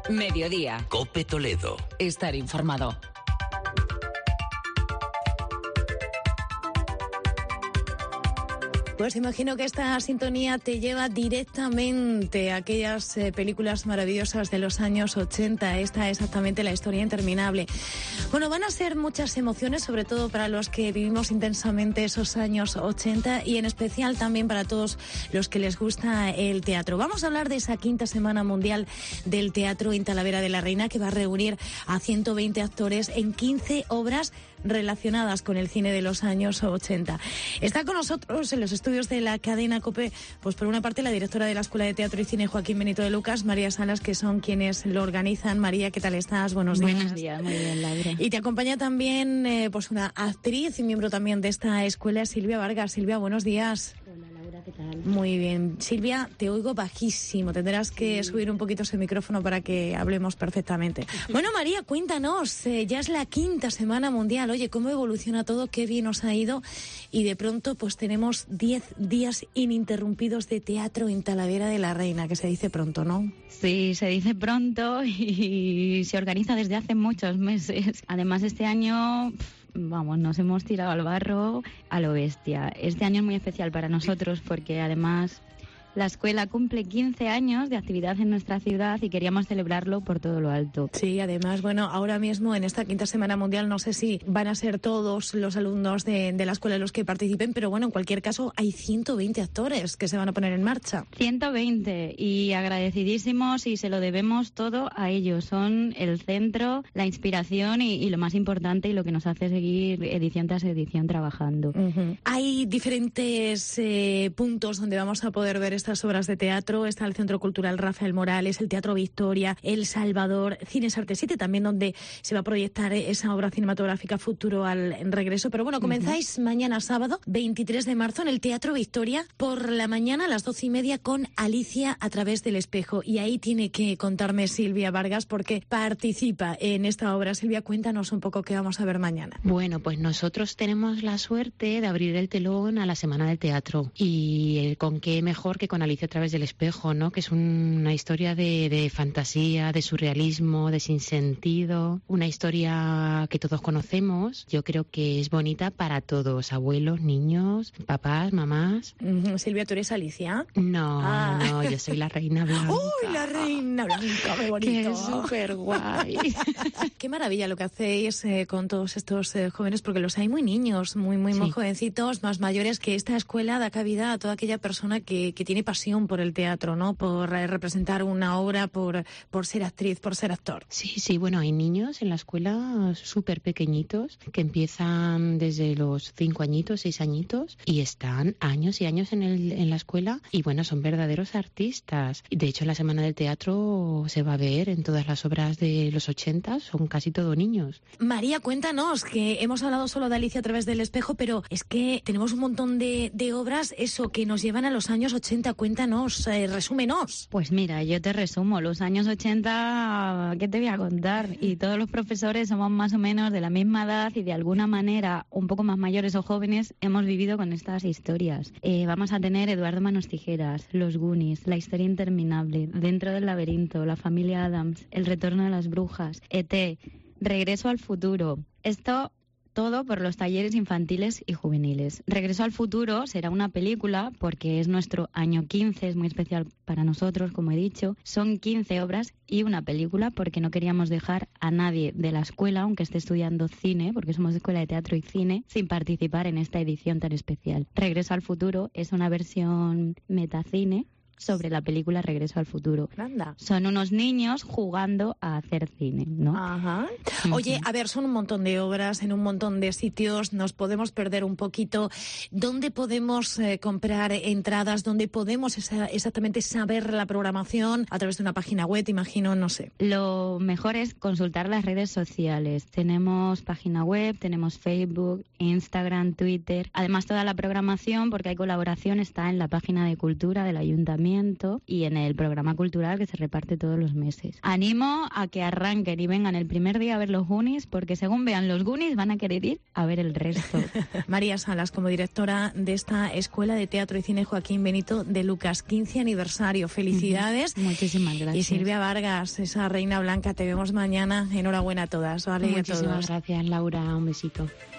Mediodía. COPE Toledo. Estar informado. Pues imagino que esta sintonía te lleva directamente a aquellas películas maravillosas de los años 80. Esta es exactamente La historia interminable. Bueno, van a ser muchas emociones, sobre todo para los que vivimos intensamente esos años 80 y en especial también para todos los que les gusta el teatro. Vamos a hablar de esa 5ª Semana Mundial del Teatro en Talavera de la Reina, que va a reunir a 120 actores en 15 obras relacionadas con el cine de los años 80. Está con nosotros en los estudios de la cadena COPE, pues por una parte la directora de la Escuela de Teatro y Cine Joaquín Benito de Lucas, María Salas, que son quienes lo organizan. María, ¿qué tal estás? Buenos días. Buenos días, muy bien, Laura. Y te acompaña también pues una actriz y miembro también de esta escuela, Silvia Vargas. Silvia, buenos días. Hola, Laura, ¿qué tal? Muy bien. Silvia, te oigo bajísimo. Tendrás que subir un poquito ese micrófono para que hablemos perfectamente. Bueno, María, cuéntanos. Ya es la 5ª Semana Mundial. Oye, ¿cómo evoluciona todo? Qué bien os ha ido. Y de pronto, pues tenemos 10 días ininterrumpidos de teatro en Talavera de la Reina, que se dice pronto, ¿no? Sí, se dice pronto y se organiza desde hace muchos meses. Además, este año... Vamos, nos hemos tirado al barro a lo bestia. Este año es muy especial para nosotros porque además la escuela cumple 15 años de actividad en nuestra ciudad y queríamos celebrarlo por todo lo alto. Sí, además, bueno, ahora mismo en esta 5ª Semana Mundial no sé si van a ser todos los alumnos de la escuela los que participen, pero bueno, en cualquier caso hay 120 actores que se van a poner en marcha. 120 y agradecidísimos y se lo debemos todo a ellos. Son el centro, la inspiración y lo más importante y lo que nos hace seguir edición tras edición trabajando. Uh-huh. Hay diferentes puntos donde vamos a poder ver estas obras de teatro. Está el Centro Cultural Rafael Morales, el Teatro Victoria, El Salvador, Cines Arte 7, también donde se va a proyectar esa obra cinematográfica Futuro al Regreso. Pero bueno, comenzáis mañana sábado, 23 de marzo, en el Teatro Victoria, por la mañana a las 12:30 con Alicia a través del espejo. Y ahí tiene que contarme Silvia Vargas porque participa en esta obra. Silvia, cuéntanos un poco qué vamos a ver mañana. Bueno, pues nosotros tenemos la suerte de abrir el telón a la Semana del Teatro. Y con qué mejor que con Alicia a través del espejo, ¿no? Que es una historia de fantasía, de surrealismo, de sinsentido, una historia que todos conocemos. Yo creo que es bonita para todos, abuelos, niños, papás, mamás. Silvia, ¿tú eres Alicia? No, yo soy la Reina Blanca. ¡Uy, la Reina Blanca! ¡Qué bonito! ¡Qué súper guay! Qué maravilla lo que hacéis con todos estos jóvenes, porque los hay muy niños, muy jovencitos, más mayores, que esta escuela da cabida a toda aquella persona que tiene pasión por el teatro, ¿no? Por representar una obra, por ser actriz, por ser actor. Sí, bueno, hay niños en la escuela súper pequeñitos que empiezan desde los 5 añitos, 6 añitos y están años y años en la escuela y bueno, son verdaderos artistas. De hecho, la Semana del Teatro se va a ver en todas las obras de los 80, son casi todo niños. María, cuéntanos, que hemos hablado solo de Alicia a través del espejo, pero es que tenemos un montón de obras, eso, que nos llevan a los años 80. Cuéntanos, resúmenos. Pues mira, yo te resumo. Los años 80, ¿qué te voy a contar? Y todos los profesores somos más o menos de la misma edad y de alguna manera un poco más mayores o jóvenes hemos vivido con estas historias. Vamos a tener Eduardo Manos Tijeras, Los Goonies, La historia interminable, Dentro del laberinto, La familia Addams, El retorno de las brujas, E.T., Regreso al futuro. Esto todo por los talleres infantiles y juveniles. Regreso al futuro será una película porque es nuestro año 15, es muy especial para nosotros, como he dicho. Son 15 obras y una película porque no queríamos dejar a nadie de la escuela, aunque esté estudiando cine, porque somos escuela de teatro y cine, sin participar en esta edición tan especial. Regreso al futuro es una versión metacine sobre la película Regreso al futuro. Anda. Son unos niños jugando a hacer cine, ¿no? Ajá. Oye, a ver, son un montón de obras en un montón de sitios, nos podemos perder un poquito. ¿Dónde podemos comprar entradas? ¿Dónde podemos exactamente saber la programación? A través de una página web, imagino, no sé. Lo mejor es consultar las redes sociales. Tenemos página web, tenemos Facebook, Instagram, Twitter. Además, toda la programación, porque hay colaboración, está en la página de Cultura del Ayuntamiento ayuntamiento y en el programa cultural que se reparte todos los meses. Animo a que arranquen y vengan el primer día a ver los Goonies, porque según vean los Goonies van a querer ir a ver el resto. María Salas, como directora de esta Escuela de Teatro y Cine Joaquín Benito de Lucas, 15 aniversario. Felicidades. Muchísimas gracias. Y Silvia Vargas, esa reina blanca, te vemos mañana. Enhorabuena a todas, ¿vale? Muchísimas gracias, Laura. Un besito.